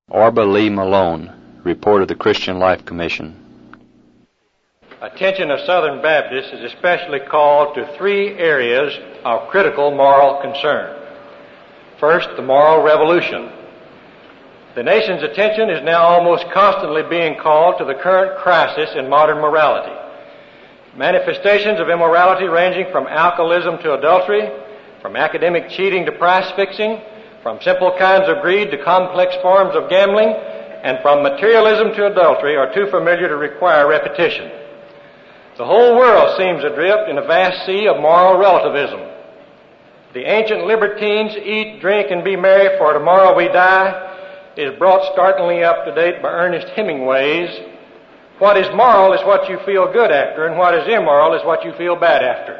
Orba Lee Malone, Report of the Christian Life Commission. Attention of Southern Baptists is especially called to three areas of critical moral concern. First, the moral revolution. The nation's attention is now almost constantly being called to the current crisis in modern morality. Manifestations of immorality ranging from alcoholism to adultery, from academic cheating to price fixing, from simple kinds of greed to complex forms of gambling, and from materialism to adultery are too familiar to require repetition. The whole world seems adrift in a vast sea of moral relativism. The ancient libertines, eat, drink, and be merry, for tomorrow we die, is brought startlingly up to date by Ernest Hemingway's "What is moral is what you feel good after, and what is immoral is what you feel bad after."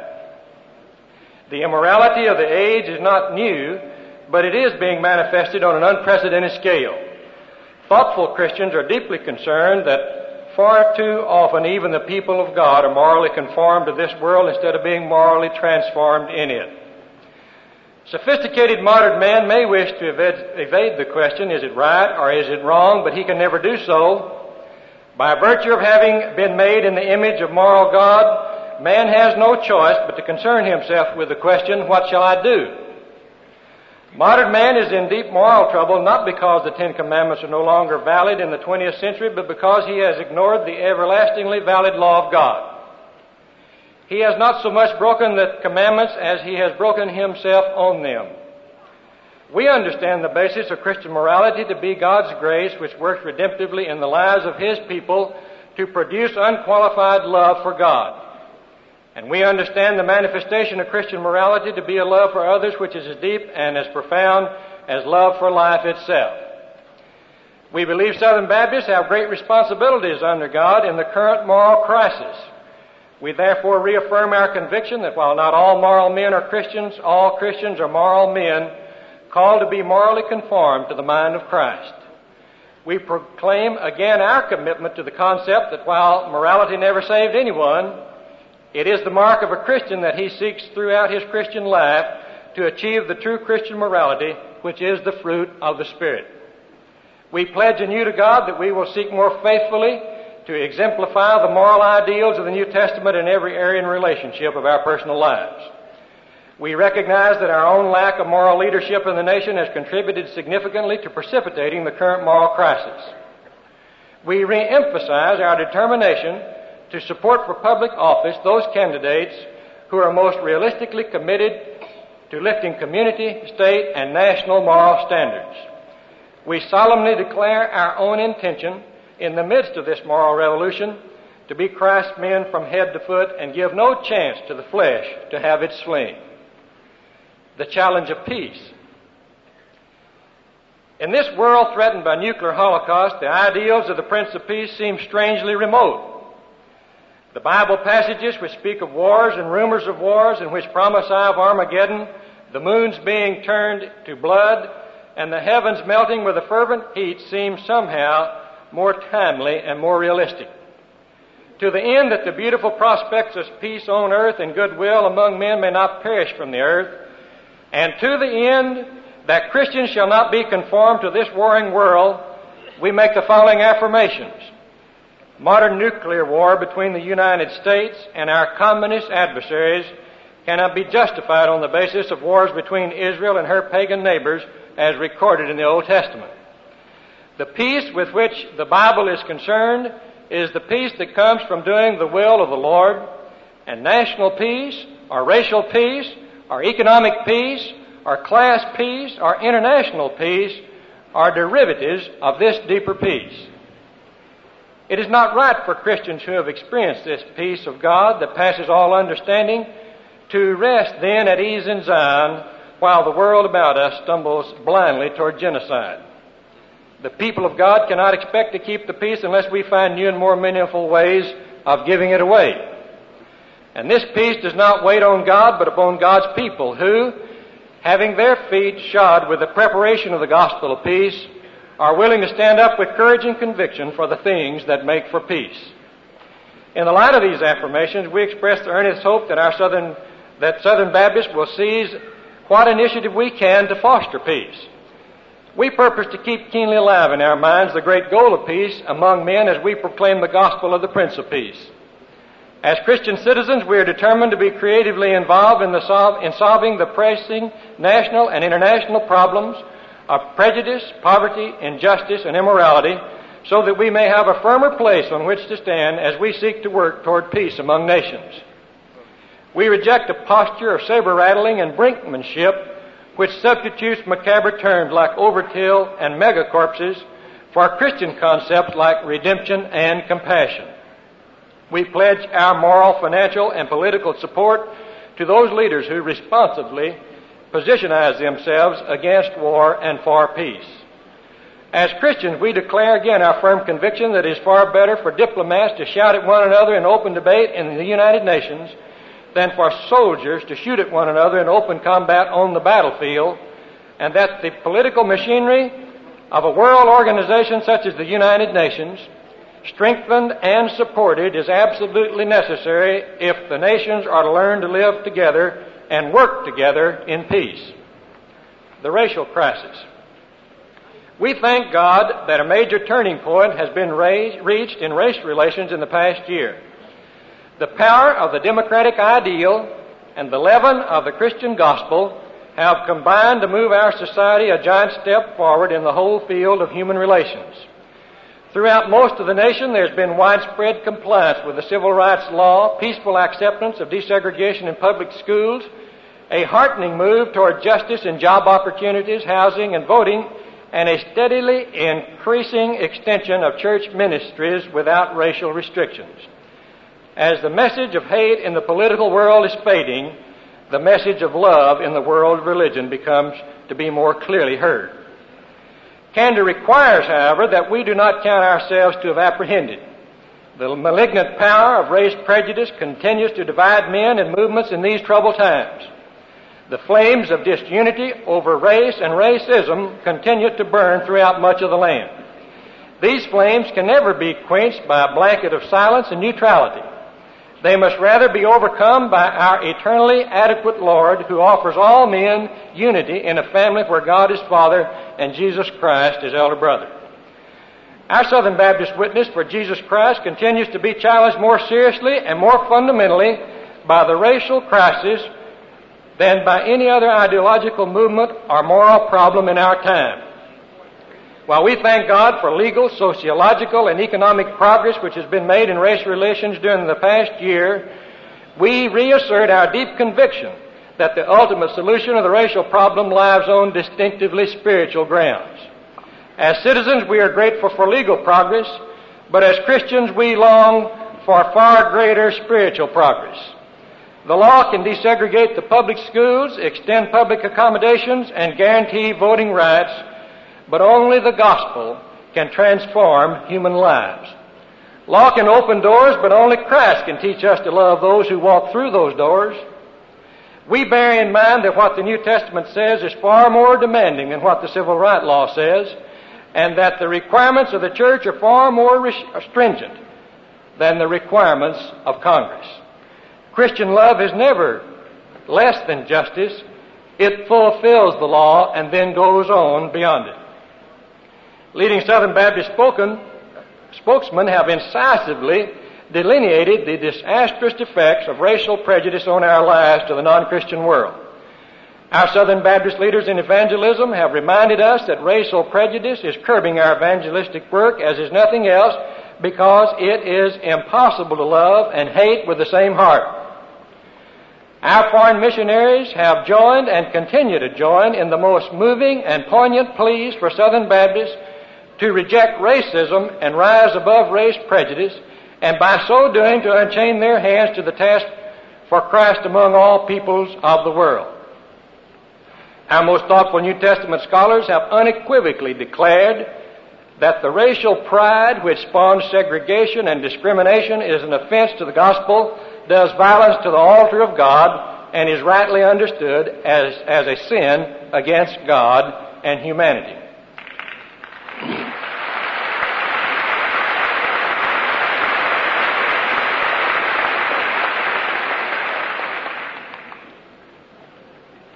The immorality of the age is not new, but it is being manifested on an unprecedented scale. Thoughtful Christians are deeply concerned that far too often even the people of God are morally conformed to this world instead of being morally transformed in it. Sophisticated modern man may wish to evade the question, is it right or is it wrong, but he can never do so. By virtue of having been made in the image of moral God, man has no choice but to concern himself with the question, what shall I do? Modern man is in deep moral trouble not because the Ten Commandments are no longer valid in the 20th century, but because he has ignored the everlastingly valid law of God. He has not so much broken the commandments as he has broken himself on them. We understand the basis of Christian morality to be God's grace, which works redemptively in the lives of His people to produce unqualified love for God. And we understand the manifestation of Christian morality to be a love for others which is as deep and as profound as love for life itself. We believe Southern Baptists have great responsibilities under God in the current moral crisis. We therefore reaffirm our conviction that while not all moral men are Christians, all Christians are moral men called to be morally conformed to the mind of Christ. We proclaim again our commitment to the concept that while morality never saved anyone, it is the mark of a Christian that he seeks throughout his Christian life to achieve the true Christian morality, which is the fruit of the Spirit. We pledge anew to God that we will seek more faithfully to exemplify the moral ideals of the New Testament in every area and relationship of our personal lives. We recognize that our own lack of moral leadership in the nation has contributed significantly to precipitating the current moral crisis. We re-emphasize our determination to support for public office those candidates who are most realistically committed to lifting community, state, and national moral standards. We solemnly declare our own intention in the midst of this moral revolution to be Christ's men from head to foot and give no chance to the flesh to have its fling. The challenge of peace. In this world threatened by nuclear holocaust, the ideals of the Prince of Peace seem strangely remote. The Bible passages which speak of wars and rumors of wars and which promise eye of Armageddon, the moons being turned to blood, and the heavens melting with a fervent heat seem somehow more timely and more realistic. To the end that the beautiful prospects of peace on earth and goodwill among men may not perish from the earth, and to the end that Christians shall not be conformed to this warring world, we make the following affirmations. Modern nuclear war between the United States and our communist adversaries cannot be justified on the basis of wars between Israel and her pagan neighbors as recorded in the Old Testament. The peace with which the Bible is concerned is the peace that comes from doing the will of the Lord, and national peace, or racial peace, or economic peace, or class peace, or international peace are derivatives of this deeper peace. It is not right for Christians who have experienced this peace of God that passes all understanding to rest then at ease in Zion while the world about us stumbles blindly toward genocide. The people of God cannot expect to keep the peace unless we find new and more meaningful ways of giving it away. And this peace does not wait on God, but upon God's people who, having their feet shod with the preparation of the gospel of peace, are willing to stand up with courage and conviction for the things that make for peace. In the light of these affirmations, we express the earnest hope that Southern Baptists will seize what initiative we can to foster peace. We purpose to keep keenly alive in our minds the great goal of peace among men as we proclaim the gospel of the Prince of Peace. As Christian citizens, we are determined to be creatively involved in solving the pressing national and international problems of prejudice, poverty, injustice, and immorality, so that we may have a firmer place on which to stand as we seek to work toward peace among nations. We reject a posture of saber-rattling and brinkmanship which substitutes macabre terms like overkill and megacorpses for Christian concepts like redemption and compassion. We pledge our moral, financial, and political support to those leaders who responsibly positionize themselves against war and for peace. As Christians, we declare again our firm conviction that it is far better for diplomats to shout at one another in open debate in the United Nations than for soldiers to shoot at one another in open combat on the battlefield, and that the political machinery of a world organization such as the United Nations, strengthened and supported, is absolutely necessary if the nations are to learn to live together and work together in peace. The racial crisis. We thank God that a major turning point has been reached in race relations in the past year. The power of the democratic ideal and the leaven of the Christian gospel have combined to move our society a giant step forward in the whole field of human relations. Throughout most of the nation, there's been widespread compliance with the civil rights law, peaceful acceptance of desegregation in public schools, a heartening move toward justice in job opportunities, housing, and voting, and a steadily increasing extension of church ministries without racial restrictions. As the message of hate in the political world is fading, the message of love in the world of religion becomes to be more clearly heard. Candor requires, however, that we do not count ourselves to have apprehended. The malignant power of race prejudice continues to divide men and movements in these troubled times. The flames of disunity over race and racism continue to burn throughout much of the land. These flames can never be quenched by a blanket of silence and neutrality. They must rather be overcome by our eternally adequate Lord, who offers all men unity in a family where God is Father and Jesus Christ is elder brother. Our Southern Baptist witness for Jesus Christ continues to be challenged more seriously and more fundamentally by the racial crisis than by any other ideological movement or moral problem in our time. While we thank God for legal, sociological, and economic progress which has been made in race relations during the past year, we reassert our deep conviction that the ultimate solution of the racial problem lies on distinctively spiritual grounds. As citizens, we are grateful for legal progress, but as Christians, we long for far greater spiritual progress. The law can desegregate the public schools, extend public accommodations, and guarantee voting rights, but only the gospel can transform human lives. Law can open doors, but only Christ can teach us to love those who walk through those doors. We bear in mind that what the New Testament says is far more demanding than what the civil rights law says, and that the requirements of the church are far more stringent than the requirements of Congress. Christian love is never less than justice. It fulfills the law and then goes on beyond it. Leading Southern Baptist spokesmen have incisively delineated the disastrous effects of racial prejudice on our lives to the non-Christian world. Our Southern Baptist leaders in evangelism have reminded us that racial prejudice is curbing our evangelistic work, as is nothing else, because it is impossible to love and hate with the same heart. Our foreign missionaries have joined and continue to join in the most moving and poignant pleas for Southern Baptists to reject racism and rise above race prejudice, and by so doing to unchain their hands to the task for Christ among all peoples of the world. Our most thoughtful New Testament scholars have unequivocally declared that the racial pride which spawns segregation and discrimination is an offense to the gospel, does violence to the altar of God, and is rightly understood as a sin against God and humanity.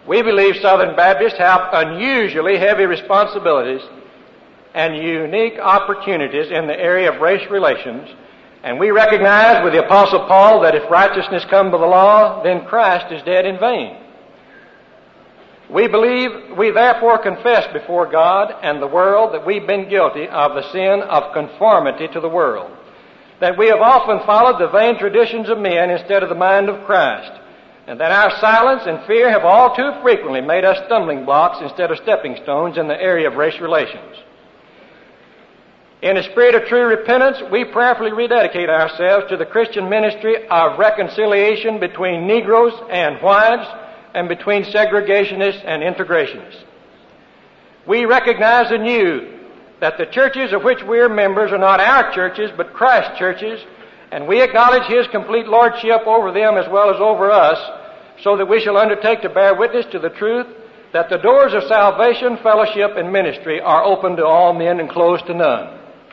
We believe Southern Baptists have unusually heavy responsibilities and unique opportunities in the area of race relations, and we recognize with the Apostle Paul that if righteousness come by the law, then Christ is dead in vain. We therefore confess before God and the world that we've been guilty of the sin of conformity to the world, that we have often followed the vain traditions of men instead of the mind of Christ, and that our silence and fear have all too frequently made us stumbling blocks instead of stepping stones in the area of race relations. In a spirit of true repentance, we prayerfully rededicate ourselves to the Christian ministry of reconciliation between Negroes and whites, and between segregationists and integrationists. We recognize anew that the churches of which we are members are not our churches, but Christ's churches, and we acknowledge His complete lordship over them as well as over us, so that we shall undertake to bear witness to the truth that the doors of salvation, fellowship, and ministry are open to all men and closed to none.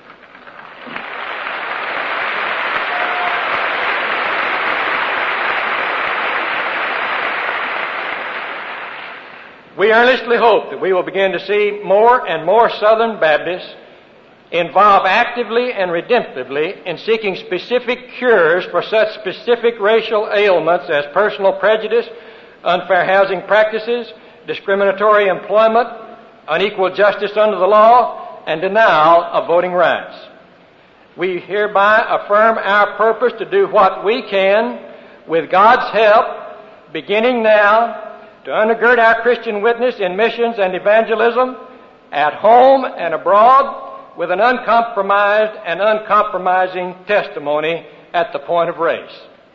We earnestly hope that we will begin to see more and more Southern Baptists involved actively and redemptively in seeking specific cures for such specific racial ailments as personal prejudice, unfair housing practices, discriminatory employment, unequal justice under the law, and denial of voting rights. We hereby affirm our purpose to do what we can, with God's help, beginning now, to undergird our Christian witness in missions and evangelism, at home and abroad, with an uncompromised and uncompromising testimony at the point of race.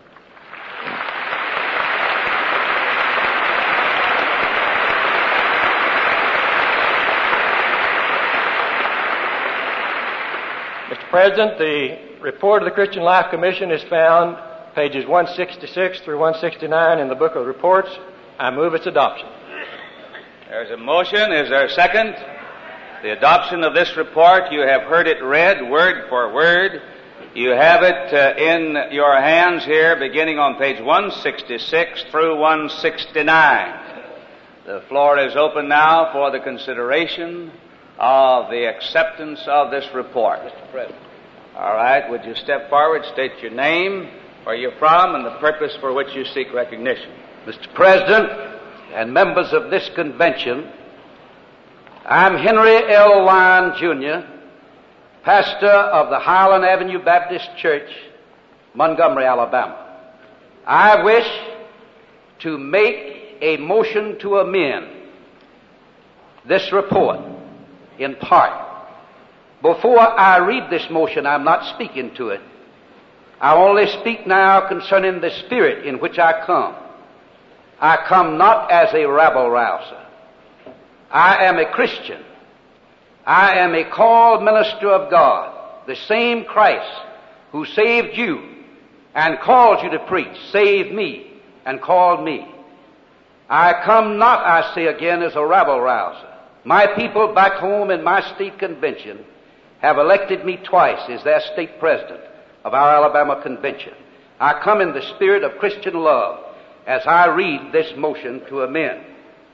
Mr. President, the report of the Christian Life Commission is found pages 166 through 169 in the book of reports. I move its adoption. There's a motion. Is there a second? The adoption of this report, you have heard it read word for word. You have it in your hands here beginning on page 166 through 169. The floor is open now for the consideration of the acceptance of this report. Mr. President. All right, would you step forward, state your name, where you're from, and the purpose for which you seek recognition. Mr. President and members of this convention, I'm Henry L. Lyon, Jr., pastor of the Highland Avenue Baptist Church, Montgomery, Alabama. I wish to make a motion to amend this report in part. Before I read this motion, I'm not speaking to it. I only speak now concerning the spirit in which I come. I come not as a rabble-rouser. I am a Christian. I am a called minister of God, the same Christ who saved you and called you to preach, saved me and called me. I come not, I say again, as a rabble-rouser. My people back home in my state convention have elected me twice as their state president of our Alabama convention. I come in the spirit of Christian love as I read this motion to amend.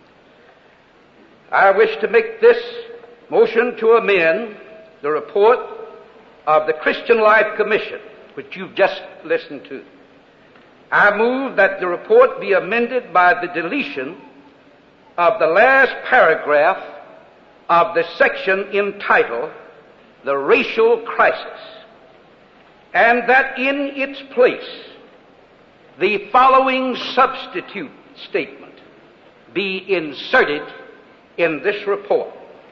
I wish to make this motion to amend the report of the Christian Life Commission, which you've just listened to. I move that the report be amended by the deletion of the last paragraph of the section entitled The Racial Crisis, and that in its place the following substitute statement be inserted in this report.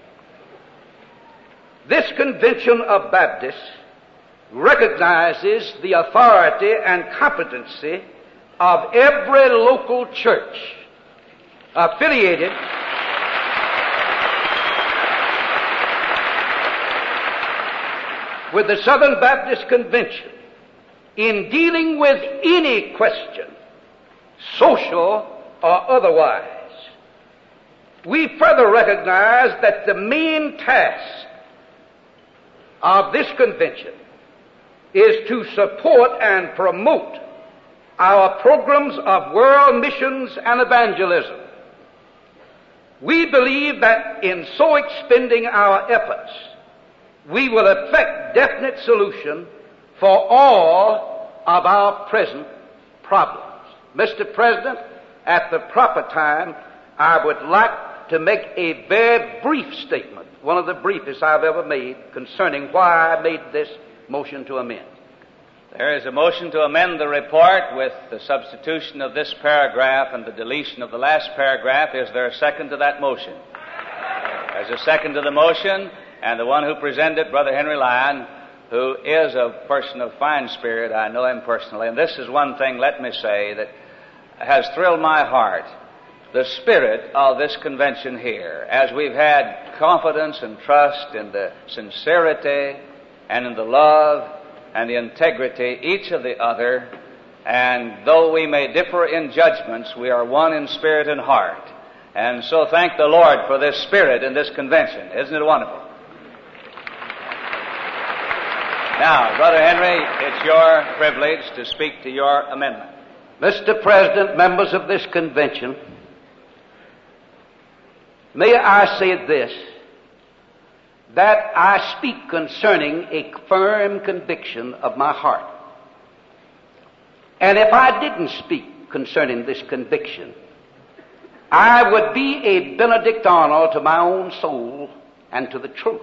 This Convention of Baptists recognizes the authority and competency of every local church affiliated with the Southern Baptist Convention in dealing with any question, social or otherwise. We further recognize that the main task of this convention is to support and promote our programs of world missions and evangelism, We believe that in so expending our efforts, we will effect definite solution for all of our present problems. Mr. President, at the proper time, I would like to make a very brief statement, one of the briefest I've ever made, concerning why I made this motion to amend. There is a motion to amend the report with the substitution of this paragraph and the deletion of the last paragraph. Is there a second to that motion? There's a second to the motion, and the one who presented it, Brother Henry Lyon, who is a person of fine spirit. I know him personally, and this is one thing, let me say, that has thrilled my heart. The spirit of this convention here, as we've had confidence and trust in the sincerity and in the love and the integrity each of the other, and though we may differ in judgments, we are one in spirit and heart. And so thank the Lord for this spirit in this convention. Isn't it wonderful? Now, Brother Henry, it's your privilege to speak to your amendment. Mr. President, members of this convention, may I say this, that I speak concerning a firm conviction of my heart. And if I didn't speak concerning this conviction, I would be a benedictino to my own soul and to the truth.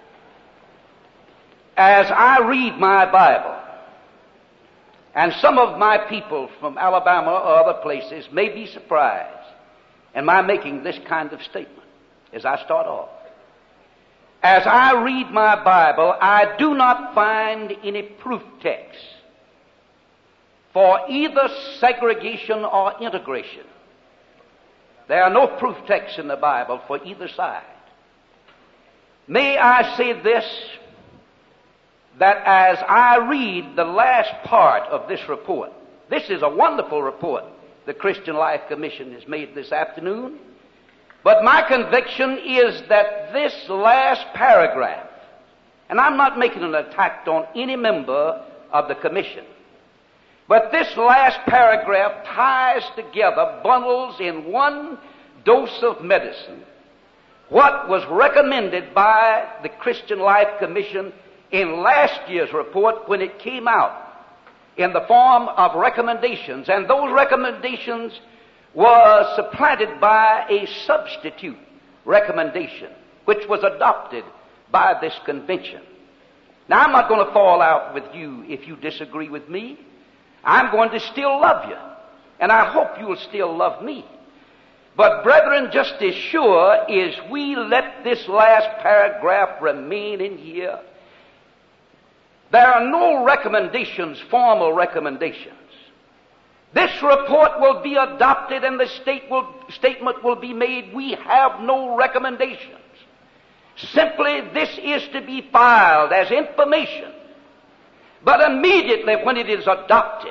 As I read my Bible, and some of my people from Alabama or other places may be surprised in my making this kind of statement as I start off. As I read my Bible, I do not find any proof text for either segregation or integration. There are no proof texts in the Bible for either side. May I say this, that as I read the last part of this report, this is a wonderful report the Christian Life Commission has made this afternoon, but my conviction is that this last paragraph, and I'm not making an attack on any member of the commission, but this last paragraph ties together, bundles in one dose of medicine, what was recommended by the Christian Life Commission in last year's report when it came out in the form of recommendations, and those recommendations were supplanted by a substitute recommendation which was adopted by this convention. Now, I'm not going to fall out with you if you disagree with me. I'm going to still love you, and I hope you'll still love me. But brethren, just as sure as we let this last paragraph remain in here, there are no recommendations, formal recommendations. This report will be adopted and the statement will be made, we have no recommendations. Simply, this is to be filed as information. But immediately when it is adopted,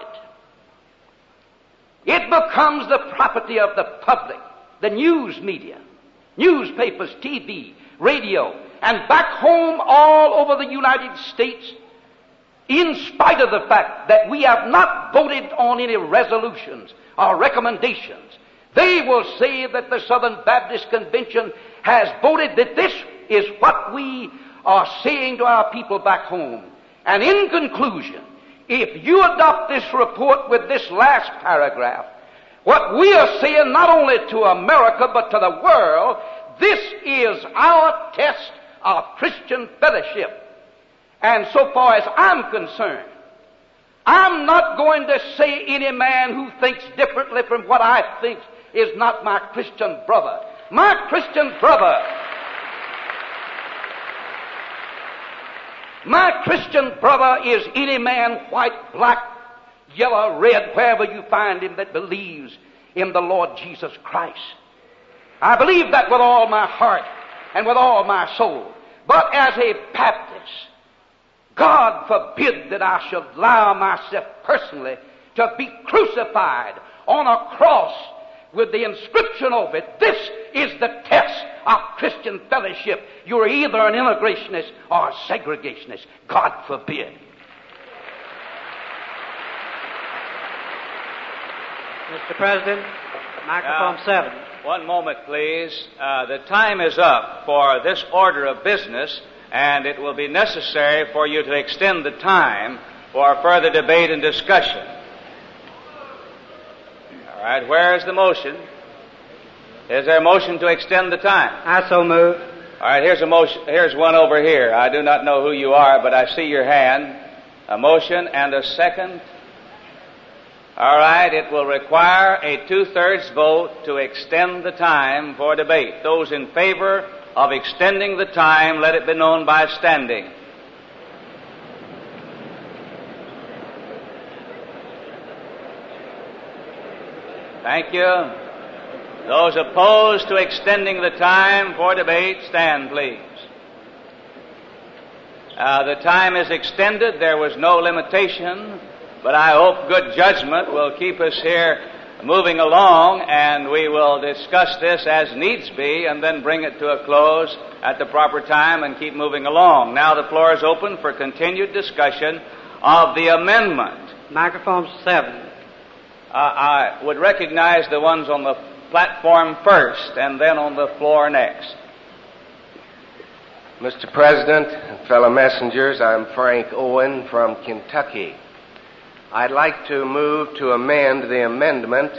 it becomes the property of the public, the news media, newspapers, TV, radio, and back home all over the United States, in spite of the fact that we have not voted on any resolutions or recommendations, they will say that the Southern Baptist Convention has voted that this is what we are saying to our people back home. And in conclusion, if you adopt this report with this last paragraph, what we are saying not only to America but to the world, this is our test of Christian fellowship. And so far as I'm concerned, I'm not going to say any man who thinks differently from what I think is not my Christian brother. My Christian brother is any man, white, black, yellow, red, wherever you find him that believes in the Lord Jesus Christ. I believe that with all my heart and with all my soul. But as a Baptist, God forbid that I should allow myself personally to be crucified on a cross with the inscription over it, this is the test of Christian fellowship. You're either an integrationist or a segregationist. God forbid. Mr. President, Microphone 7. One moment, please. The time is up for this order of business, and it will be necessary for you to extend the time for further debate and discussion. All right, where is the motion? Is there a motion to extend the time? I so move. All right, here's a motion. Here's one over here. I do not know who you are, but I see your hand. A motion and a second. All right, it will require a 2/3 vote to extend the time for debate. Those in favor of extending the time, let it be known by standing. Thank you. Those opposed to extending the time for debate, stand, please. The time is extended. There was no limitation, but I hope good judgment will keep us here moving along, and we will discuss this as needs be and then bring it to a close at the proper time and keep moving along. Now the floor is open for continued discussion of the amendment. Microphone 7. I would recognize the ones on the platform first and then on the floor next. Mr. President and fellow messengers, I'm Frank Owen from Kentucky. I'd like to move to amend the amendment,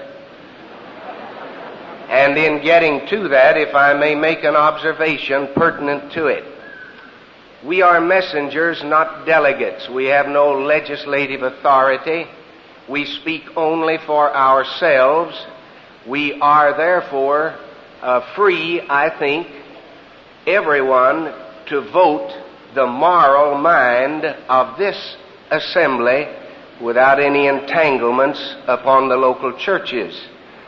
and in getting to that, if I may make an observation pertinent to it. We are messengers, not delegates. We have no legislative authority. We speak only for ourselves. We are therefore free, I think, everyone to vote the moral mind of this assembly without any entanglements upon the local churches.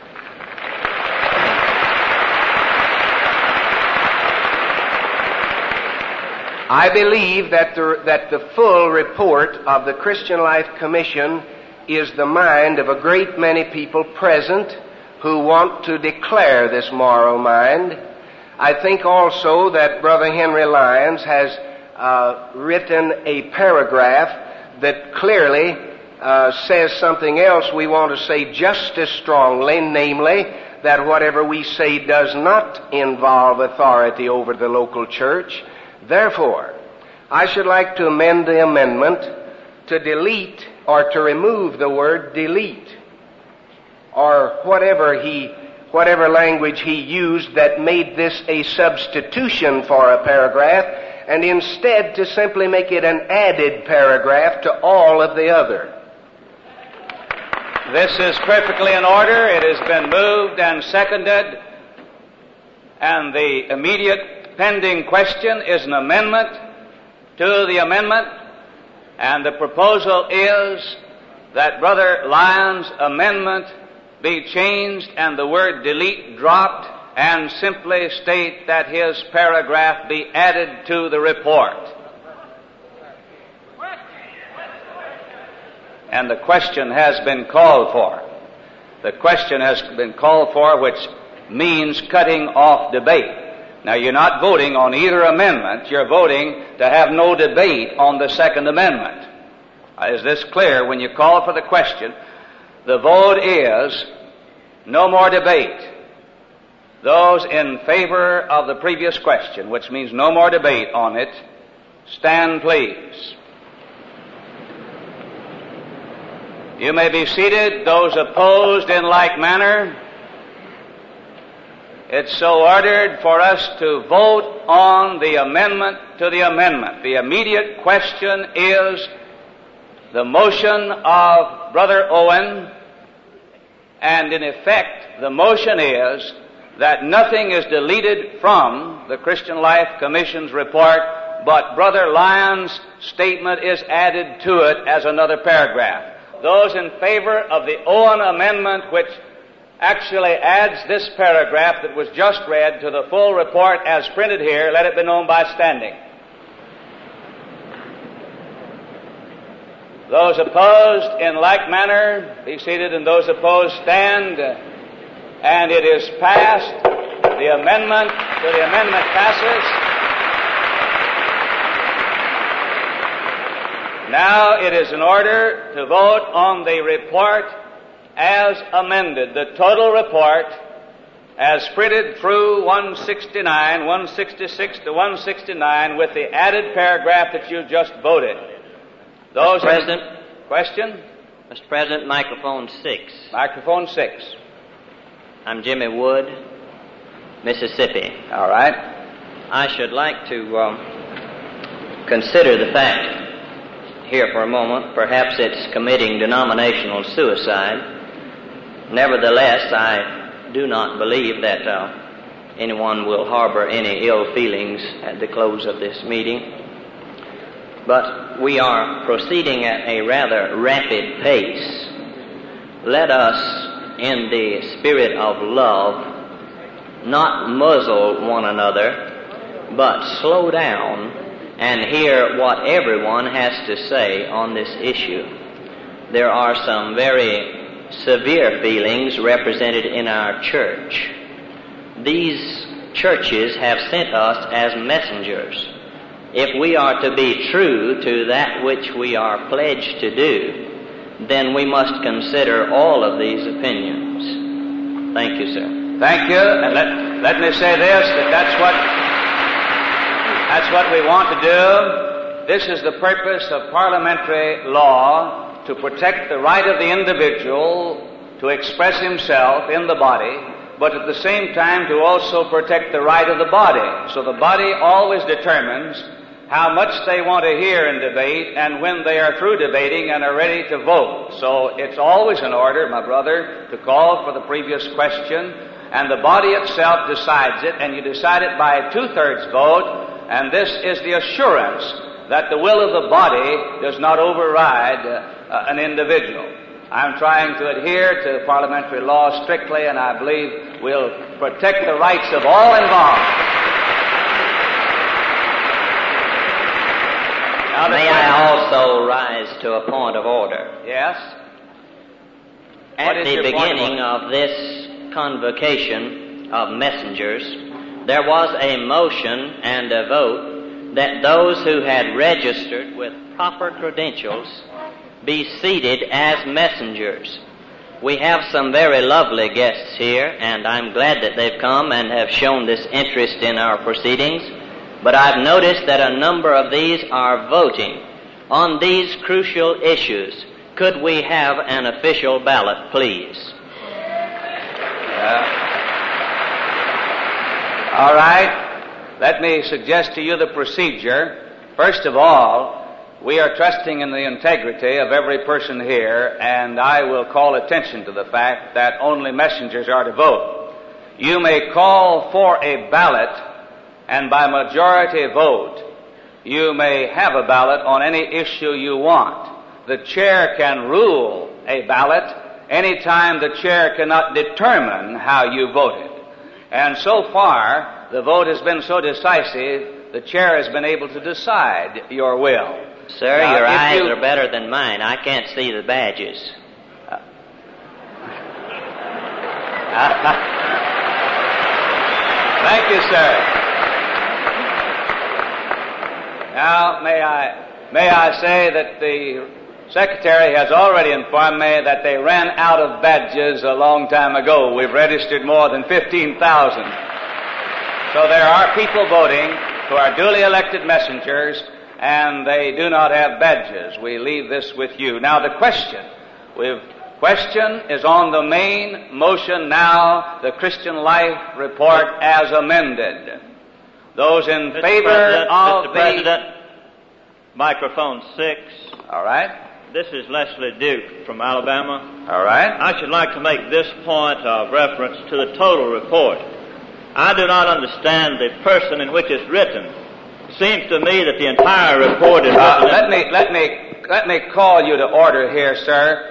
I believe that the full report of the Christian Life Commission is the mind of a great many people present who want to declare this moral mind. I think also that Brother Henry Lyons has written a paragraph that clearly says something else we want to say just as strongly, namely that whatever we say does not involve authority over the local church. Therefore, I should like to amend the amendment to delete or to remove the word delete, or whatever language he used that made this a substitution for a paragraph, and instead to simply make it an added paragraph to all of the other. This is perfectly in order. It has been moved and seconded, and the immediate pending question is an amendment to the amendment, and the proposal is that Brother Lyons' amendment be changed and the word delete dropped, and simply state that his paragraph be added to the report. And the question has been called for. The question has been called for, which means cutting off debate. Now, you're not voting on either amendment. You're voting to have no debate on the Second Amendment. Is this clear? When you call for the question, the vote is no more debate. Those in favor of the previous question, which means no more debate on it, stand please. You may be seated. Those opposed in like manner. It's so ordered for us to vote on the amendment to the amendment. The immediate question is the motion of Brother Owen, and in effect, the motion is that nothing is deleted from the Christian Life Commission's report, but Brother Lyons' statement is added to it as another paragraph. Those in favor of the Owen amendment, which actually adds this paragraph that was just read to the full report as printed here, let it be known by standing. Those opposed in like manner, be seated, and those opposed stand. And it is passed. The amendment to the amendment passes. Now it is in order to vote on the report as amended, the total report as printed through 169, 166 to 169 with the added paragraph that you just voted. Those Mr. President. Question? Mr. President, microphone 6. Microphone 6. I'm Jimmy Wood, Mississippi. All right. I should like to consider the fact here for a moment. Perhaps it's committing denominational suicide. Nevertheless, I do not believe that anyone will harbor any ill feelings at the close of this meeting. But we are proceeding at a rather rapid pace. Let us, in the spirit of love, not muzzle one another, but slow down and hear what everyone has to say on this issue. There are some very severe feelings represented in our church. These churches have sent us as messengers. If we are to be true to that which we are pledged to do, then we must consider all of these opinions. Thank you, sir. Thank you. And let me say this, that's what we want to do. This is the purpose of parliamentary law, to protect the right of the individual to express himself in the body, but at the same time to also protect the right of the body. So the body always determines how much they want to hear in debate and when they are through debating and are ready to vote. So it's always in order, my brother, to call for the previous question, and the body itself decides it, and you decide it by a 2/3 vote, and this is the assurance that the will of the body does not override an individual. I'm trying to adhere to parliamentary law strictly, and I believe we'll protect the rights of all involved. Now, may I also rise to a point of order? Yes? At the beginning of this convocation of messengers, there was a motion and a vote that those who had registered with proper credentials be seated as messengers. We have some very lovely guests here, and I'm glad that they've come and have shown this interest in our proceedings, but I've noticed that a number of these are voting on these crucial issues. Could we have an official ballot, please? All right. Let me suggest to you the procedure. First of all, we are trusting in the integrity of every person here, and I will call attention to the fact that only messengers are to vote. You may call for a ballot, and by majority vote, you may have a ballot on any issue you want. The chair can rule a ballot anytime the chair cannot determine how you voted. And so far, the vote has been so decisive, the chair has been able to decide your will. Sir, now, your eyes are better than mine. I can't see the badges. Thank you, sir. Now, may I say that the Secretary has already informed me that they ran out of badges a long time ago. We've registered more than 15,000. So there are people voting who are duly elected messengers, and they do not have badges. We leave this with you. Now the question is on the main motion now, the Christian Life Report as amended. Those in favor of Mr. President, microphone 6. All right. This is Leslie Duke from Alabama. All right. I should like to make this point of reference to the total report. I do not understand the person in which it's written. It seems to me that the entire report is written. Let me call you to order here, sir.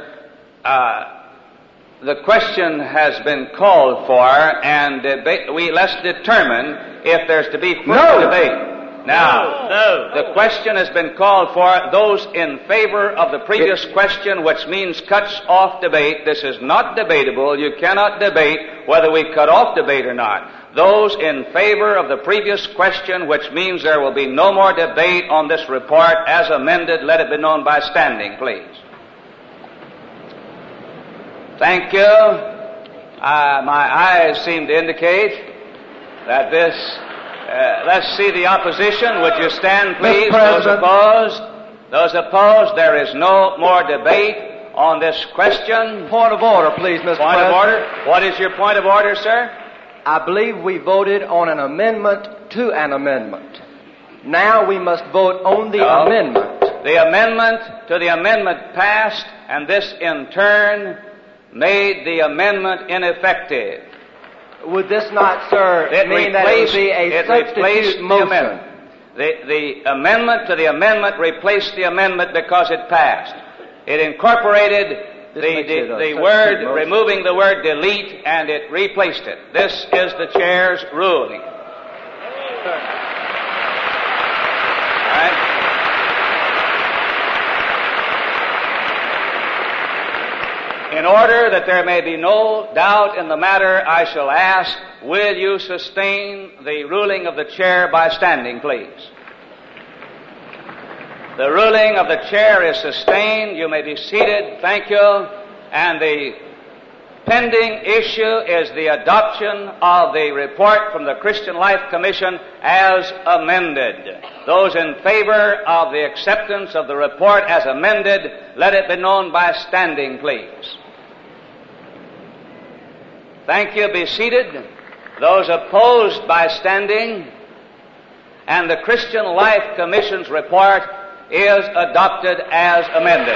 The question has been called for, and let's determine if there's to be further debate. Now, the question has been called for. Those in favor of the previous question, which means cuts off debate. This is not debatable. You cannot debate whether we cut off debate or not. Those in favor of the previous question, which means there will be no more debate on this report as amended, let it be known by standing, please. Thank you. My eyes seem to indicate that this... let's see the opposition. Would you stand, please? Those opposed? Those opposed, there is no more debate on this question. Point of order, please, Mr. Point President. of order? What is your point of order, sir? I believe we voted on an amendment to an amendment. Now we must vote on the amendment. The amendment to the amendment passed, and this in turn made the amendment ineffective. Would this not, sir, mean that it would be a substitute motion? The amendment to the amendment replaced the amendment because it passed. It incorporated the word, removing the word delete, and it replaced it. This is the chair's ruling. All right. In order that there may be no doubt in the matter, I shall ask, will you sustain the ruling of the chair by standing, please? The ruling of the chair is sustained. You may be seated. Thank you. And the pending issue is the adoption of the report from the Christian Life Commission as amended. Those in favor of the acceptance of the report as amended, let it be known by standing, please. Thank you. Be seated. Those opposed by standing. And the Christian Life Commission's report is adopted as amended.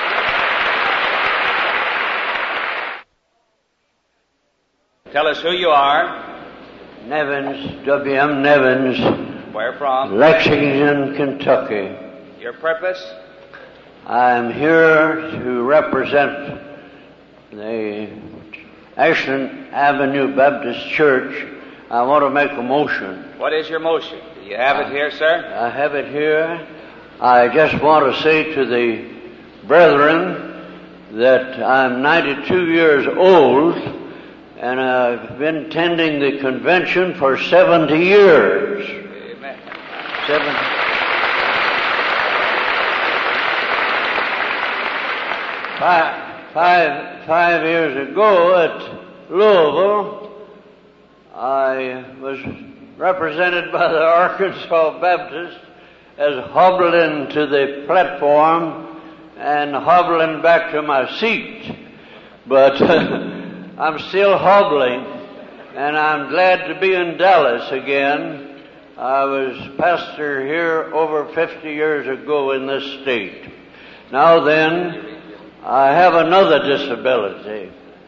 Tell us who you are. Nevins, W.M. Nevins. Where from? Lexington, Kentucky. Your purpose? I'm here to represent the Ashland Avenue Baptist Church. I want to make a motion. What is your motion? Do you have it here, sir? I have it here. I just want to say to the brethren that I'm 92 years old, and I've been attending the convention for 70 years. Amen. 5 years ago at Louisville, I was represented by the Arkansas Baptists as hobbling to the platform and hobbling back to my seat. But I'm still hobbling, and I'm glad to be in Dallas again. I was pastor here over 50 years ago in this state. Now then, I have another disability.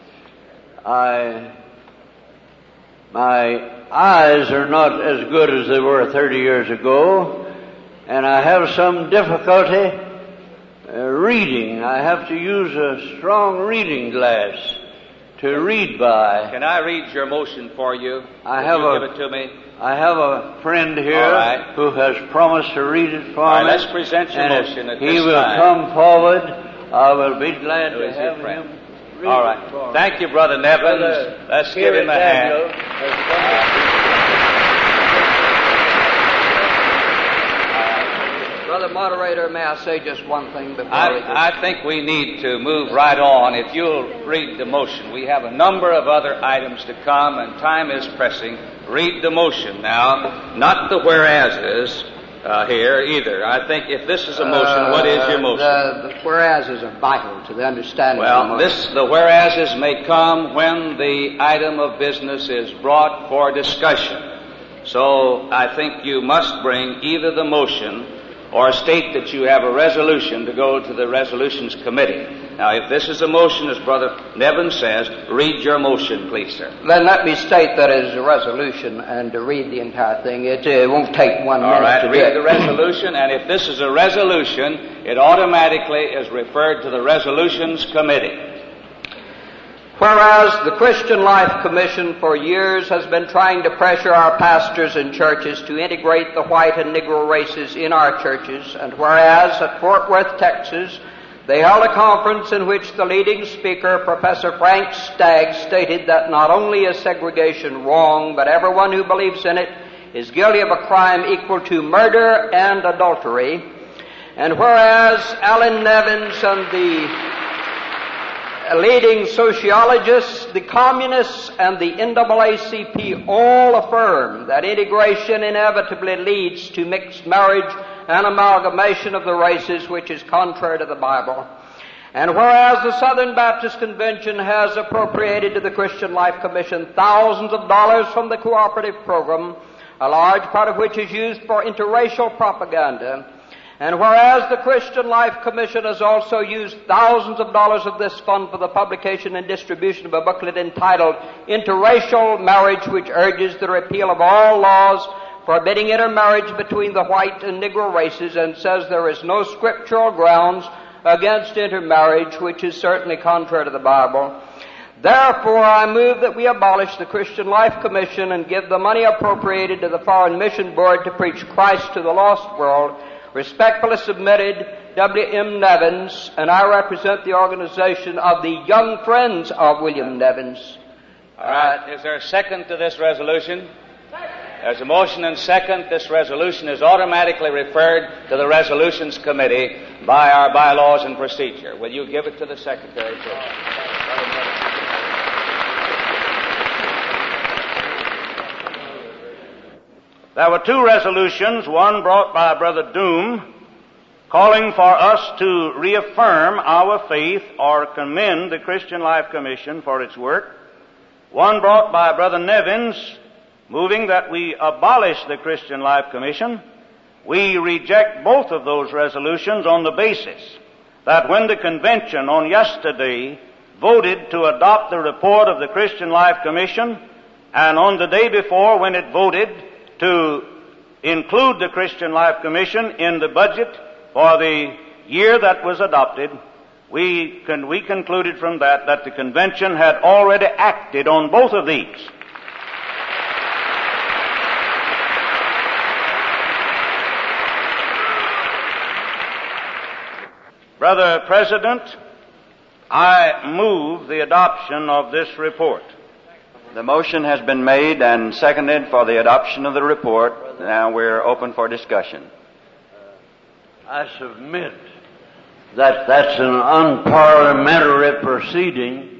My eyes are not as good as they were 30 years ago, and I have some difficulty reading. I have to use a strong reading glass to read by. Can I read your motion for you? Give it to me. I have a friend here who has promised to read it for me. Let's present your motion at this time. He will come forward. I will be glad to have him read it for me. Thank you, Brother Nevins. Let's give him a hand. Brother Moderator, may I say just one thing before I think we need to move right on. If you'll read the motion. We have a number of other items to come, and time is pressing. Read the motion now, not the whereases here either. I think if this is a motion, what is your motion? The whereases are vital to the understanding of the motion. The whereases may come when the item of business is brought for discussion. So I think you must bring either the motion or state that you have a resolution to go to the resolutions committee. Now, if this is a motion, as Brother Nevins says, read your motion, please, sir. Then let me state that it is a resolution, and to read the entire thing, it won't take 1 minute. All right, to read the resolution, and if this is a resolution, it automatically is referred to the resolutions committee. Whereas the Christian Life Commission for years has been trying to pressure our pastors and churches to integrate the white and Negro races in our churches, and whereas at Fort Worth, Texas, they held a conference in which the leading speaker, Professor Frank Stagg, stated that not only is segregation wrong, but everyone who believes in it is guilty of a crime equal to murder and adultery. And whereas Alan Nevins and the leading sociologists, the communists, and the NAACP all affirm that integration inevitably leads to mixed marriage and amalgamation of the races, which is contrary to the Bible. And whereas the Southern Baptist Convention has appropriated to the Christian Life Commission thousands of dollars from the cooperative program, a large part of which is used for interracial propaganda, and whereas the Christian Life Commission has also used thousands of dollars of this fund for the publication and distribution of a booklet entitled Interracial Marriage, which urges the repeal of all laws forbidding intermarriage between the white and Negro races, and says there is no scriptural grounds against intermarriage, which is certainly contrary to the Bible. Therefore, I move that we abolish the Christian Life Commission and give the money appropriated to the Foreign Mission Board to preach Christ to the lost world. Respectfully submitted, W.M. Nevins, and I represent the organization of the Young Friends of William Nevins. All right. Is there a second to this resolution? There's a motion and second. This resolution is automatically referred to the Resolutions Committee by our bylaws and procedure. Will you give it to the Secretary, please? There were two resolutions, one brought by Brother Doom, calling for us to reaffirm our faith or commend the Christian Life Commission for its work. One brought by Brother Nevins, moving that we abolish the Christian Life Commission. We reject both of those resolutions on the basis that when the convention on yesterday voted to adopt the report of the Christian Life Commission, and on the day before when it voted to include the Christian Life Commission in the budget for the year that was adopted, we concluded from that the convention had already acted on both of these. Brother President, I move the adoption of this report. The motion has been made and seconded for the adoption of the report. Now we're open for discussion. I submit that that's an unparliamentary proceeding.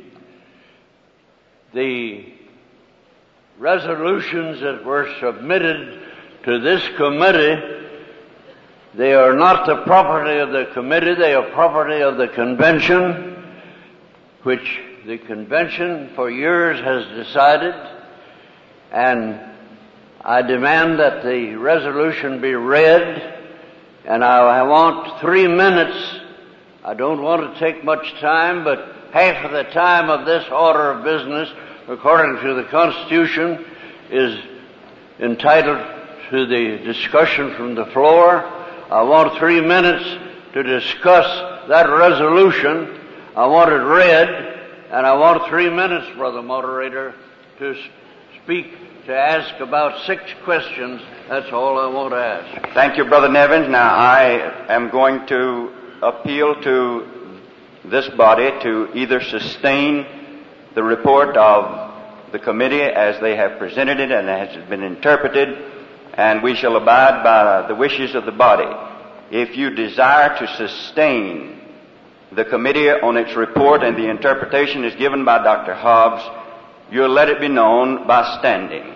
The resolutions that were submitted to this committee, they are not the property of the committee, they are property of the convention, which the convention for years has decided, and I demand that the resolution be read, and I want 3 minutes. I don't want to take much time, but half of the time of this order of business, according to the Constitution, is entitled to the discussion from the floor. I want 3 minutes to discuss that resolution. I want it read. And I want 3 minutes, Brother Moderator, to speak, to ask about 6 questions. That's all I want to ask. Thank you, Brother Nevins. Now, I am going to appeal to this body to either sustain the report of the committee as they have presented it and as it has been interpreted, and we shall abide by the wishes of the body. If you desire to sustain the committee on its report and the interpretation is given by Dr. Hobbs, you'll let it be known by standing.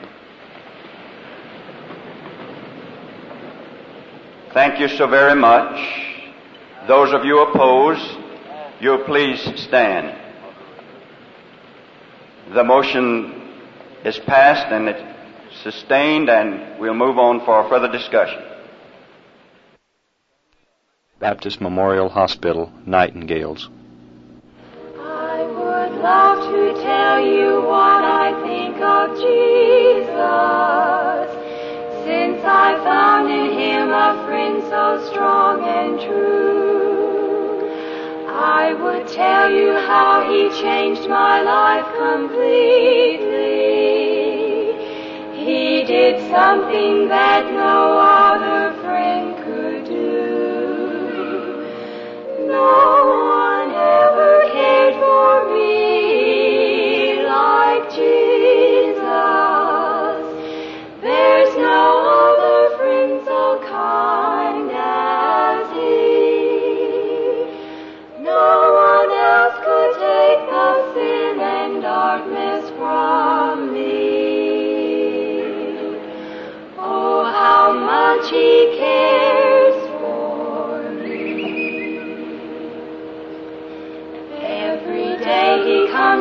Thank you so very much. Those of you opposed, you'll please stand. The motion is passed and it's sustained, and we'll move on for further discussion. Baptist Memorial Hospital, Nightingales. I would love to tell you what I think of Jesus, since I found in Him a friend so strong and true. I would tell you how He changed my life completely. He did something that no other friend could do. No one ever cared for me like Jesus. There's no other friend so kind as He. No one else could take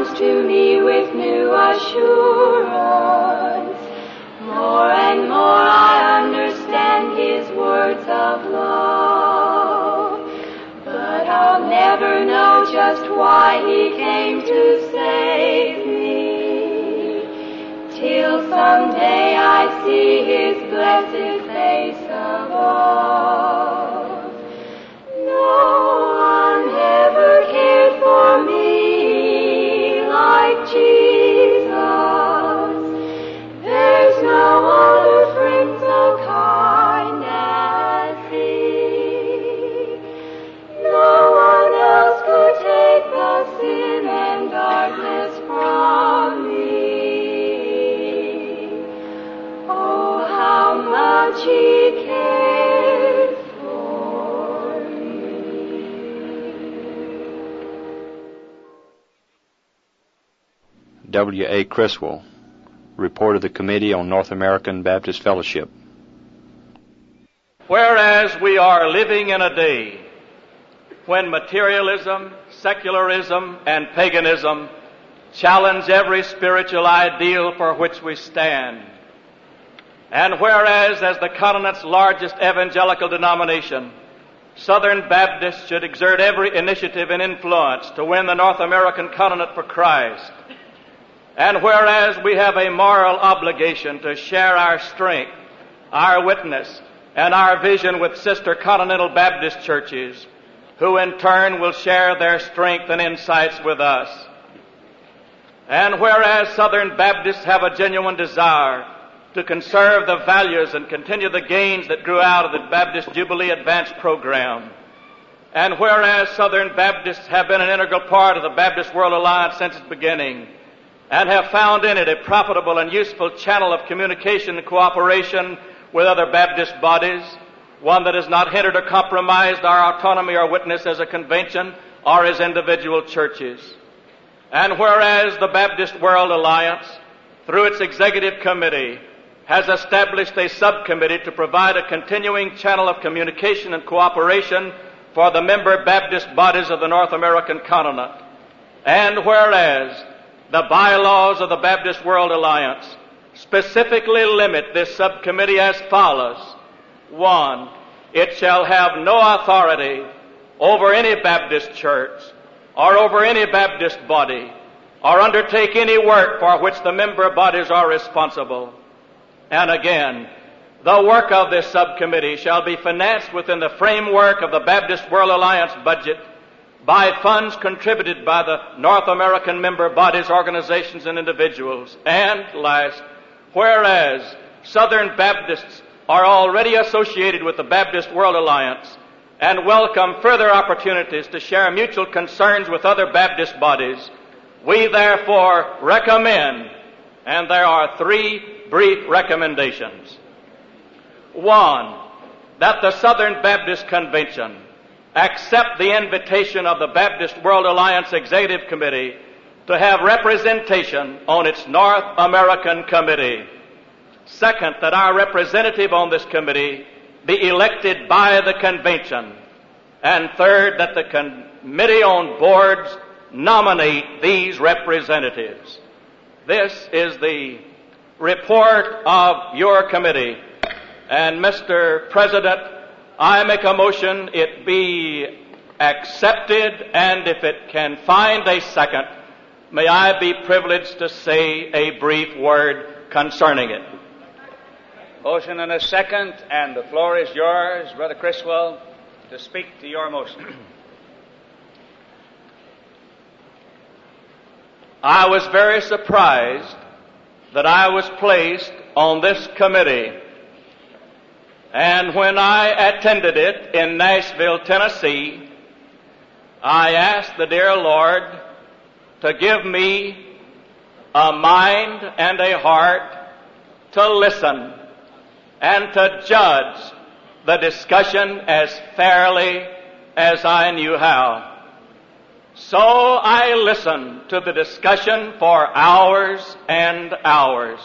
comes to me with new assurance. More and more I understand His words of love. But I'll never know just why He came to save me, till someday I see His blessed face above. No one ever cared for me like Jesus. There's no other friend so kind as He. No one else could take the sin and darkness from me. Oh, how much He cared for me. W. A. Criswell, Report of the Committee on North American Baptist Fellowship. Whereas we are living in a day when materialism, secularism, and paganism challenge every spiritual ideal for which we stand, and whereas as the continent's largest evangelical denomination, Southern Baptists should exert every initiative and influence to win the North American continent for Christ, and whereas we have a moral obligation to share our strength, our witness, and our vision with sister Continental Baptist churches, who in turn will share their strength and insights with us. And whereas Southern Baptists have a genuine desire to conserve the values and continue the gains that grew out of the Baptist Jubilee Advance program, and whereas Southern Baptists have been an integral part of the Baptist World Alliance since its beginning, and have found in it a profitable and useful channel of communication and cooperation with other Baptist bodies, one that has not hindered or compromised our autonomy or witness as a convention or as individual churches. And whereas the Baptist World Alliance, through its executive committee, has established a subcommittee to provide a continuing channel of communication and cooperation for the member Baptist bodies of the North American continent. And whereas the bylaws of the Baptist World Alliance specifically limit this subcommittee as follows. 1, it shall have no authority over any Baptist church or over any Baptist body or undertake any work for which the member bodies are responsible. And again, the work of this subcommittee shall be financed within the framework of the Baptist World Alliance budget by funds contributed by the North American member bodies, organizations, and individuals. And last, whereas Southern Baptists are already associated with the Baptist World Alliance and welcome further opportunities to share mutual concerns with other Baptist bodies, we therefore recommend, and there are 3 brief recommendations. 1, that the Southern Baptist Convention accept the invitation of the Baptist World Alliance Executive Committee to have representation on its North American Committee. Second, that our representative on this committee be elected by the convention. And third, that the committee on boards nominate these representatives. This is the report of your committee. And Mr. President, I make a motion it be accepted, and if it can find a second, may I be privileged to say a brief word concerning it. Motion and a second, and the floor is yours, Brother Criswell, to speak to your motion. I was very surprised that I was placed on this committee. And when I attended it in Nashville, Tennessee, I asked the dear Lord to give me a mind and a heart to listen and to judge the discussion as fairly as I knew how. So I listened to the discussion for hours and hours.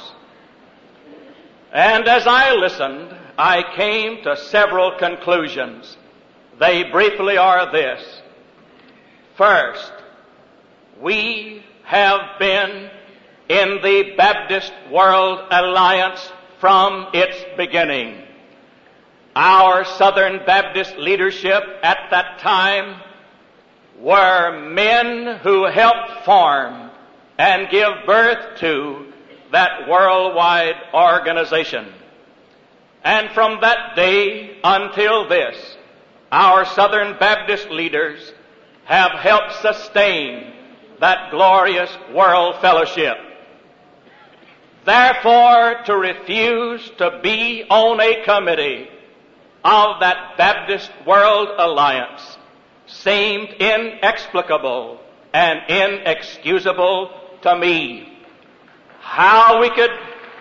And as I listened, I came to several conclusions. They briefly are this. First, we have been in the Baptist World Alliance from its beginning. Our Southern Baptist leadership at that time were men who helped form and give birth to that worldwide organization. And from that day until this, our Southern Baptist leaders have helped sustain that glorious world fellowship. Therefore, to refuse to be on a committee of that Baptist World Alliance seemed inexplicable and inexcusable to me. How we could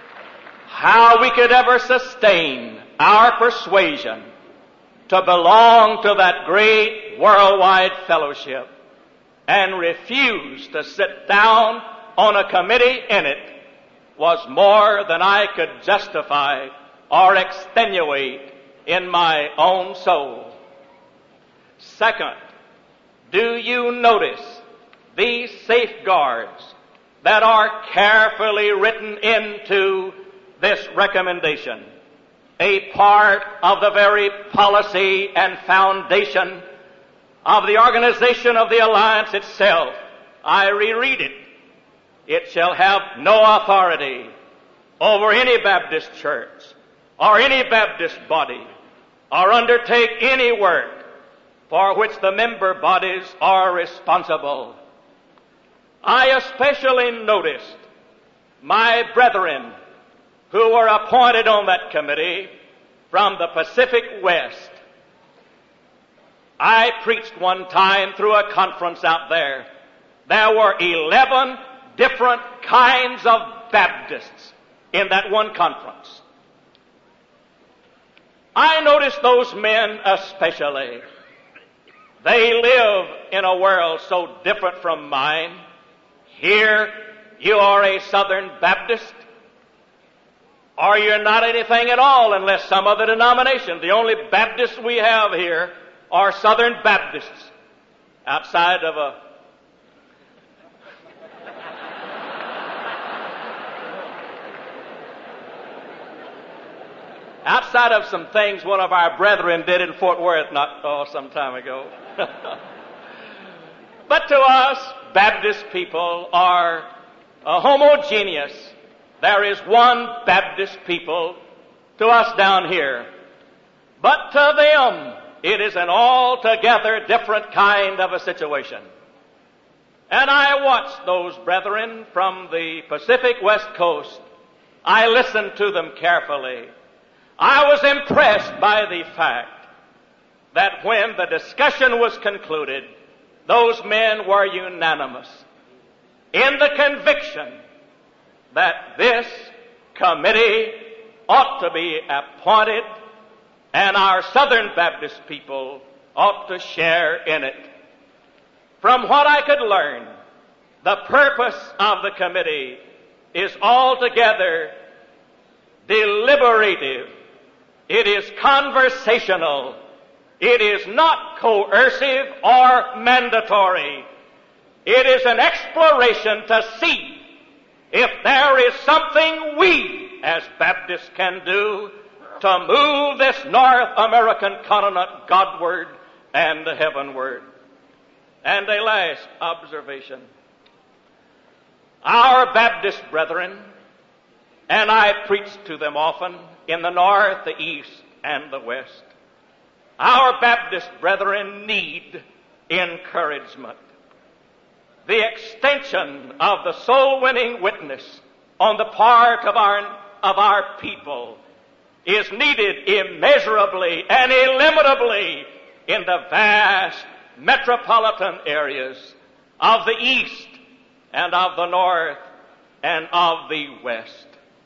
ever sustain our persuasion to belong to that great worldwide fellowship and refuse to sit down on a committee in it was more than I could justify or extenuate in my own soul. Second, do you notice these safeguards that are carefully written into this recommendation? A part of the very policy and foundation of the organization of the Alliance itself. I reread it. It shall have no authority over any Baptist church or any Baptist body or undertake any work for which the member bodies are responsible. I especially noticed my brethren who were appointed on that committee from the Pacific West. I preached one time through a conference out there. There were 11 different kinds of Baptists in that one conference. I noticed those men especially. They live in a world so different from mine. Here, you are a Southern Baptist, or you're not anything at all unless some other denomination. The only Baptists we have here are Southern Baptists, outside of some things one of our brethren did in Fort Worth some time ago. But to us, Baptist people are homogeneous. There is one Baptist people to us down here. But to them, it is an altogether different kind of a situation. And I watched those brethren from the Pacific West Coast. I listened to them carefully. I was impressed by the fact that when the discussion was concluded, those men were unanimous in the conviction that this committee ought to be appointed and our Southern Baptist people ought to share in it. From what I could learn, the purpose of the committee is altogether deliberative. It is conversational. It is not coercive or mandatory. It is an exploration to see if there is something we as Baptists can do to move this North American continent Godward and heavenward. And a last observation. Our Baptist brethren, and I preach to them often in the North, the East, and the West, our Baptist brethren need encouragement. The extension of the soul-winning witness on the part of our people is needed immeasurably and illimitably in the vast metropolitan areas of the East and of the North and of the West.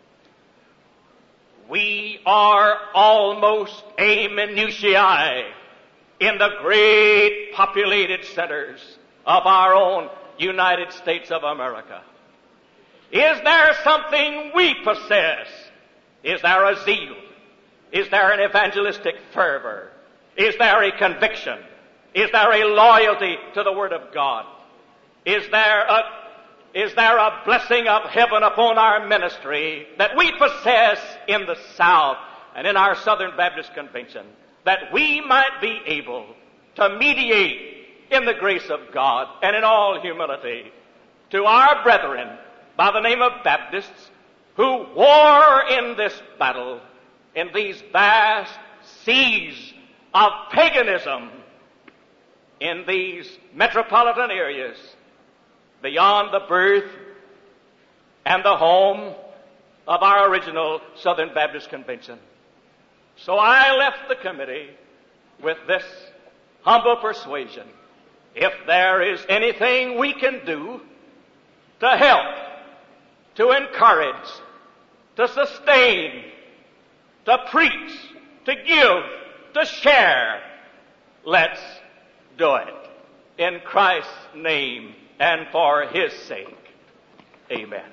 We are almost a minutiae in the great populated centers of our own United States of America. Is there something we possess? Is there a zeal? Is there an evangelistic fervor? Is there a conviction? Is there a loyalty to the Word of God? Is there is there a blessing of heaven upon our ministry that we possess in the South and in our Southern Baptist Convention, that we might be able to mediate in the grace of God and in all humility to our brethren by the name of Baptists who war in this battle in these vast seas of paganism in these metropolitan areas beyond the birth and the home of our original Southern Baptist Convention. So I left the committee with this humble persuasion: if there is anything we can do to help, to encourage, to sustain, to preach, to give, to share, let's do it. In Christ's name and for His sake. Amen.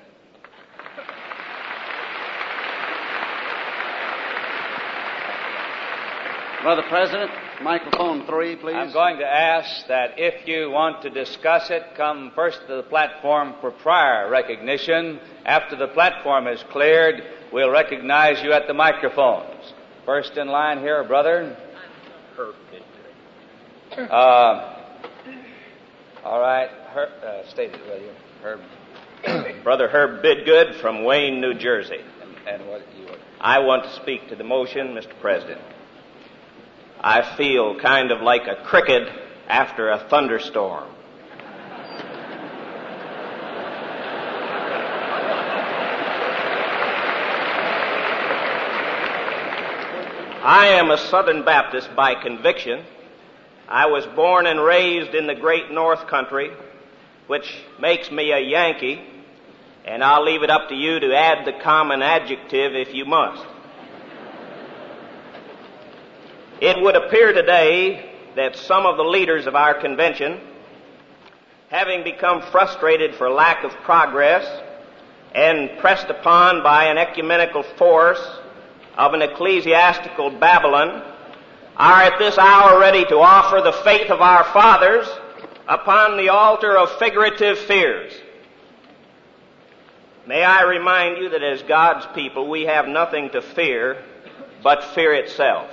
Brother President, microphone 3, please. I'm going to ask that if you want to discuss it, come first to the platform for prior recognition. After the platform is cleared, we'll recognize you at the microphones. First in line here, brother. Herb. All right. State it, will you? Herb. Brother Herb Bidgood from Wayne, New Jersey. And what you? I want to speak to the motion, Mr. President. I feel kind of like a cricket after a thunderstorm. I am a Southern Baptist by conviction. I was born and raised in the great North Country, which makes me a Yankee, and I'll leave it up to you to add the common adjective if you must. It would appear today that some of the leaders of our convention, having become frustrated for lack of progress and pressed upon by an ecumenical force of an ecclesiastical Babylon, are at this hour ready to offer the faith of our fathers upon the altar of figurative fears. May I remind you that as God's people, we have nothing to fear but fear itself.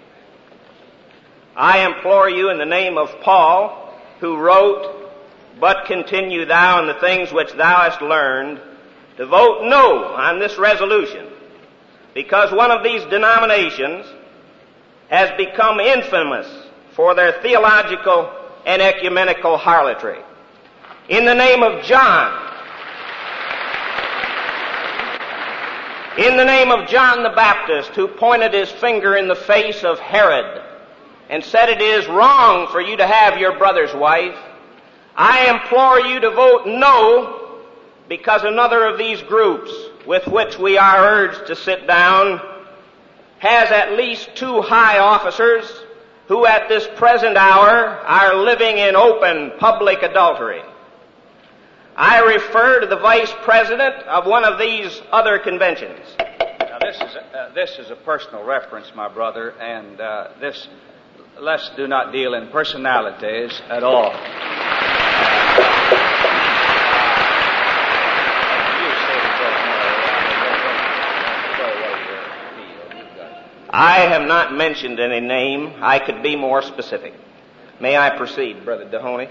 I implore you in the name of Paul, who wrote, "But continue thou in the things which thou hast learned," to vote no on this resolution, because one of these denominations has become infamous for their theological and ecumenical harlotry. In the name of John, the Baptist, who pointed his finger in the face of Herod and said it is wrong for you to have your brother's wife, I implore you to vote no, because another of these groups with which we are urged to sit down has at least 2 high officers who at this present hour are living in open public adultery. I refer to the vice president of one of these other conventions. Now, this is a personal reference, my brother, and let's do not deal in personalities at all. I have not mentioned any name. I could be more specific. May I proceed, Brother Dehoney?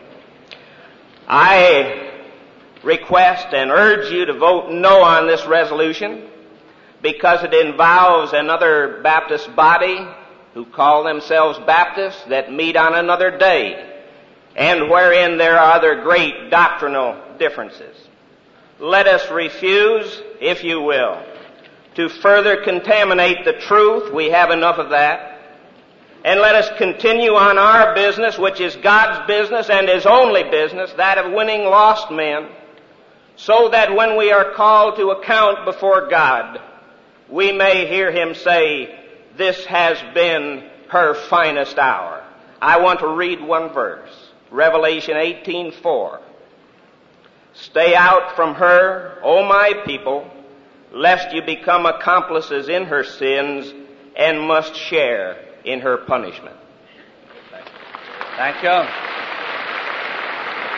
I request and urge you to vote no on this resolution because it involves another Baptist body who call themselves Baptists that meet on another day and wherein there are other great doctrinal differences. Let us refuse, if you will, to further contaminate the truth. We have enough of that. And let us continue on our business, which is God's business and His only business, that of winning lost men, so that when we are called to account before God, we may hear Him say, "This has been her finest hour." I want to read one verse, Revelation 18:4. "Stay out from her, O my people, lest you become accomplices in her sins and must share in her punishment." Thank you.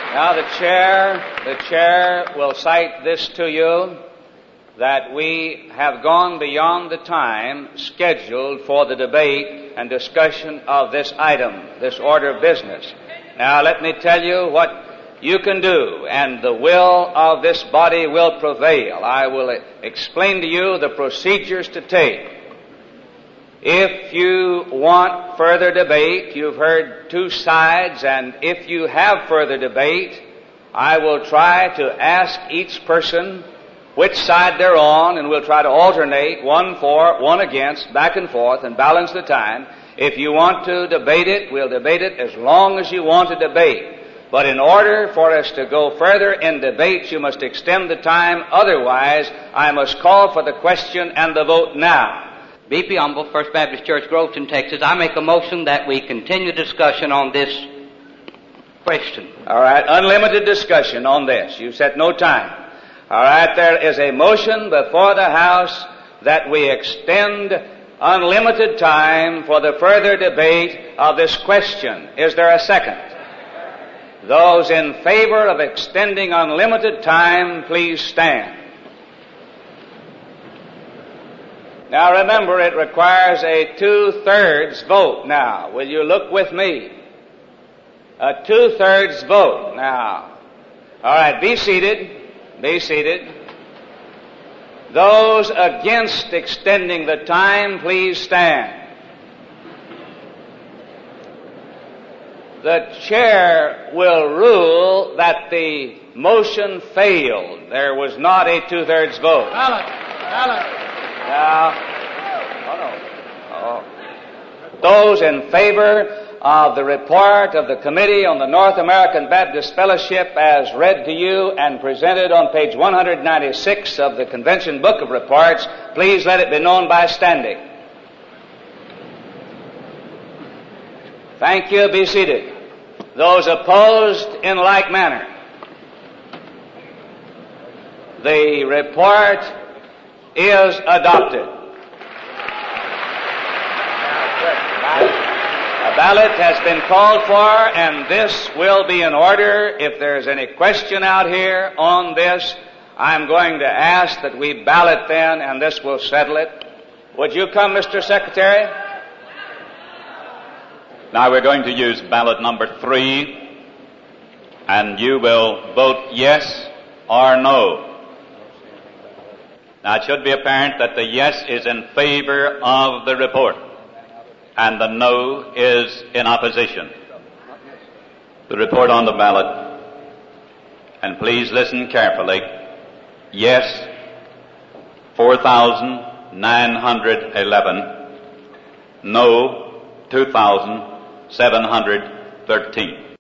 Now the chair will cite this to you, that we have gone beyond the time scheduled for the debate and discussion of this item, this order of business. Now let me tell you what you can do, and the will of this body will prevail. I will explain to you the procedures to take. If you want further debate, you've heard two sides, and if you have further debate, I will try to ask each person which side they're on, and we'll try to alternate, one for, one against, back and forth, and balance the time. If you want to debate it, we'll debate it as long as you want to debate. But in order for us to go further in debate, you must extend the time. Otherwise, I must call for the question and the vote now. B.P. Humble, First Baptist Church, Groveton, Texas. I make a motion that we continue discussion on this question. All right, unlimited discussion on this. You set no time. All right, there is a motion before the House that we extend unlimited time for the further debate of this question. Is there a second? Those in favor of extending unlimited time, please stand. Now remember, it requires a 2/3 vote now. Will you look with me? A 2/3 vote now. All right, be seated. Be seated. Those against extending the time, please stand. The chair will rule that the motion failed. There was not a 2/3 vote. Ballot. Now, those in favor of the report of the Committee on the North American Baptist Fellowship as read to you and presented on page 196 of the Convention Book of Reports, please let it be known by standing. Thank you. Be seated. Those opposed in like manner. The report is adopted. A ballot has been called for, and this will be in order. If there's any question out here on this, I'm going to ask that we ballot then, and this will settle it. Would you come, Mr. Secretary? Now we're going to use ballot number 3, and you will vote yes or no. Now it should be apparent that the yes is in favor of the report, and the no is in opposition. The report on the ballot, and please listen carefully. Yes, 4,911. No, 2,713.